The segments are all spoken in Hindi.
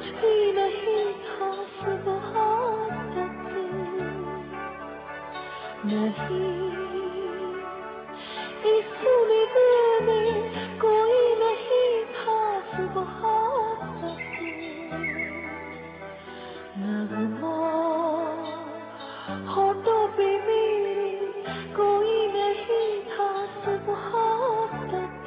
कुछ भी नहीं था सुबह तक, नहीं इस उम्मीद में कोई नहीं था सुबह तक, नगमा होठों पे मेरे कोई नहीं था सुबह तक,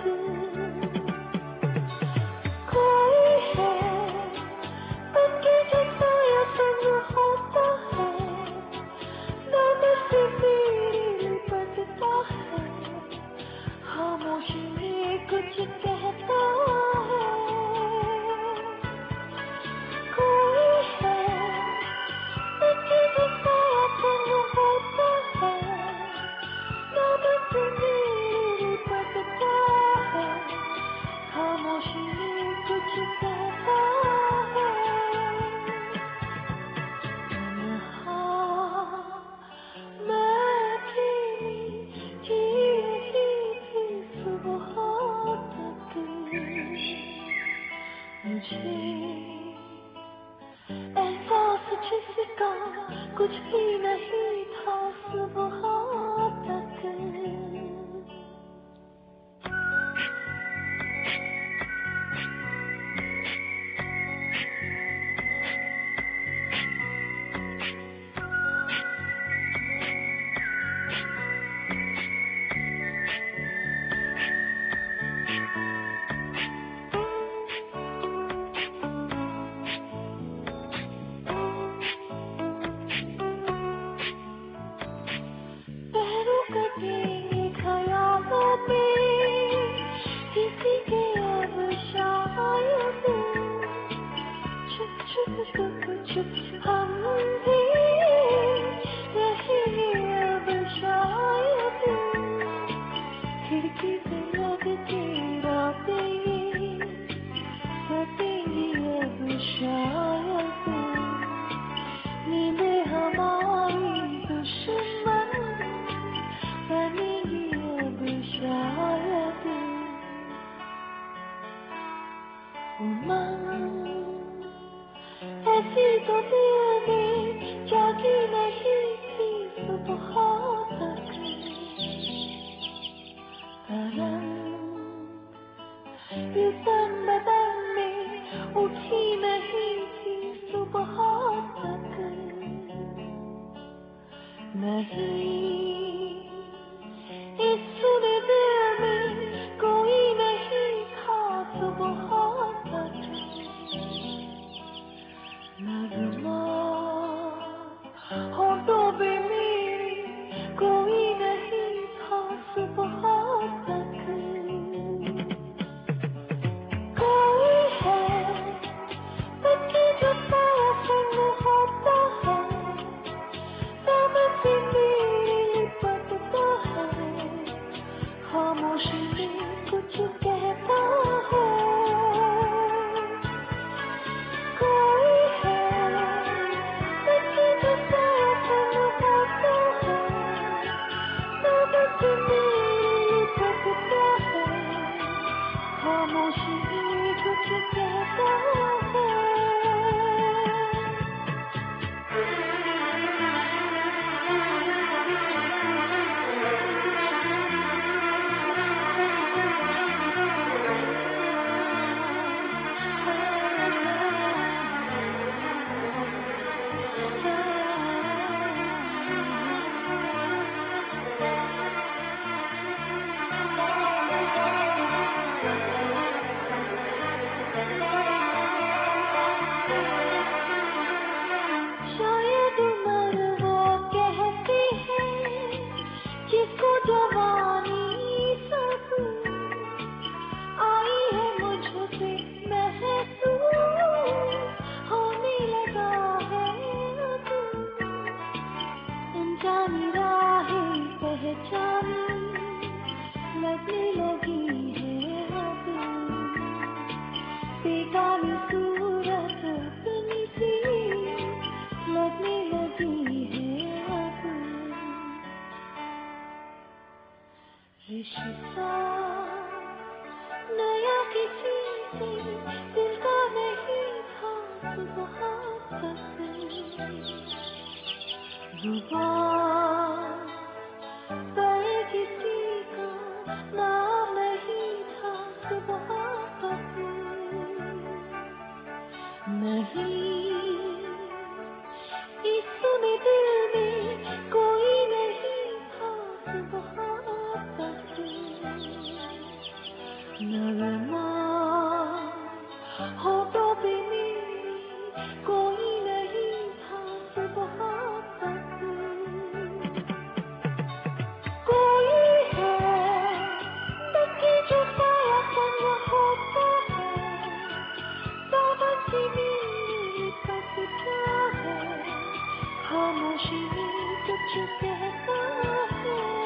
कोई है पक्के जैसा या संग होता है, नम से मेरे लिपटता है, खामोशी में कुछ कहता है, कोई है पक्के जैसा या संग होता है, नम से मेरे लिपटता है, खामोशी में कुछ कहता है, तन्हा मैं थी जी रही थी सुबह तक, मुझे एहसास जिसका कुछ भी नहीं था सुबह तक। पैरों कटेंगे ख्यालों में किसी के अब शायद, छुप छुप छुप छुप हम भी रहेंगे अब शायद, खिड़की से लगती रातें कटेंगी अब शायद, नींदें हमारी दुश्मन बनेगी अब शायद, उमंग ऐसी तो दिल में जागी नहीं थी सुबह तक, तरंग इस बदन में उठी नहीं थी सुबह तक, नहीं इस सुने दिल में कोई नहीं था सुबह तक, नगमा होठों पे मेरे कोई नहीं था सुबह तक, कोई है पक्की जो साया संग होता है, नम से मेरे लिपटता है, खामोशी में कुछ कहता है, कोई है पक्की जो साया संग होता है, नम से मेरे लिपटता है, खामोशी में कुछ कहता है। शायद उम्र वो कहती है जिसको जवानी सब आई है मुझ पे महसूस होने लगा है अब, अनजानी राहें पहचानी लगने लगी है अब, बेगानी सूरत अपनी सी लगने लगी है अब, रिश्ता नया किसी से दिल का नहीं था जुबान पर किसी का नाम नहीं था सुबह तक, नहीं इस सुने दिल में कोई नहीं था सुबह तक, नगमा होठों पे मेरी कोई नहीं था सुबह तक, कोई है देखी जो साया बन होता है, सावधानी मेरे पास क्या है, खामोशी में कुछ कहता है।